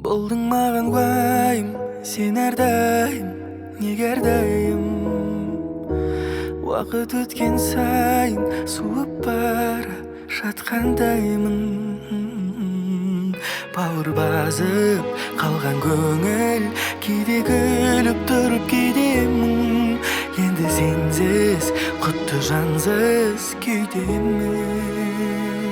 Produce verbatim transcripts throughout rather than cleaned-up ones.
Болдың маған уайым, сен әрдайым, неге әрдайым. Уақыт өткен сайын суып бара жатқандаймын. Бауыр басып қалған көңіл, кейде күліп тұрып кейде мұң. Енді сенсіз құтты жансыз күйдемін.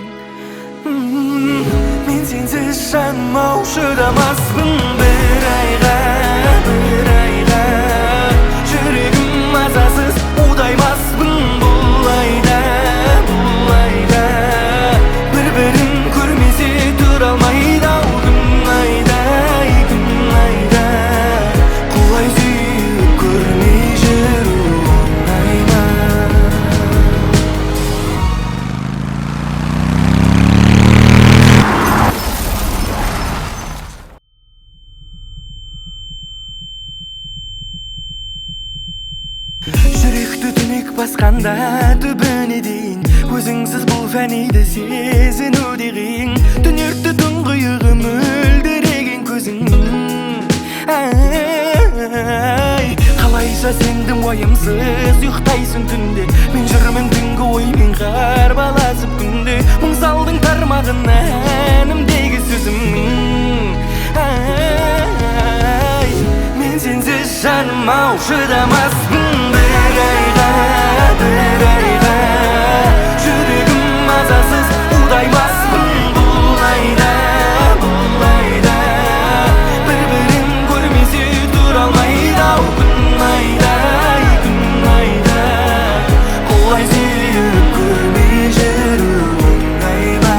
Мен сенсіз жаным ау шыдамаспын бір айға, бір айға. Жүрегім мазасыз удаймаспын бұл айда, бұл айда. Бір-бірін көрмесе тұра алмайды ау күн айда, күн айда. Құлай сүйіп көрмей жүру оңай ма? Жүректі түнек басқанда түбіне дейін, өзіңсіз бұл фәниді сезіну де қиын. Түнерді тұңғиығы мөлдіреген көзің. Ай, қалайша сендің уайымсыз ұйықтайсың түнде. Мен жүрмін түнгі оймен қарбаласып күнде. Мың салдың тармағына әнімдегі сөзімнің. Ай, мен сенсіз жаным ау шыдамаспын бір айға, бір айға. Жүрегім мазасыз удаймаспын бұл айда, бұл айда. Бір-бірін көрмесе тұра алмайды ау күн айда, күн айда. Құлай сүйіп көрмей жүру оңай ма?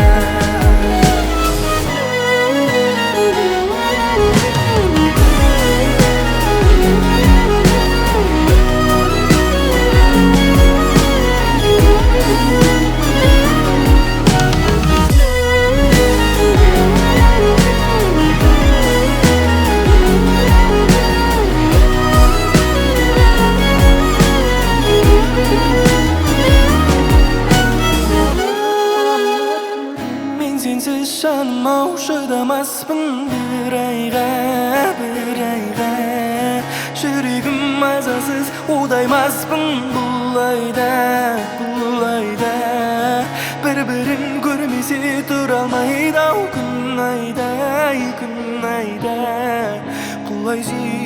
Сенсіз жаным ау шыдамаспын бір айға, бір айға. Жүрегім мазасыз удаймаспын бұл айда, бұл айда. Бір-бірін көрмесе тұра алмайды ау күн айда, күн айда. Құлай сүйіп